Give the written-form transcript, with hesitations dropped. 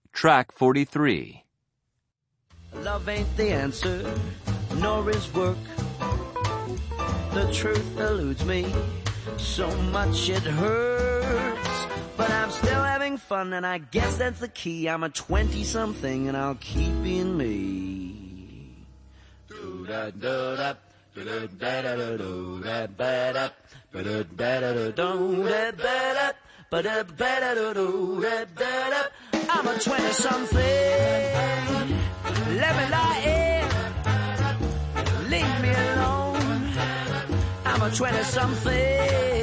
Track 43. Love ain't the answer, nor is work. The truth eludes me, so much it hurts. But I'm still having fun, and I guess that's the key. I'm a 20-something, and I'll keep being me. I'm a 20-something. Let me lie in. Leave me alone. I'm a 20-something.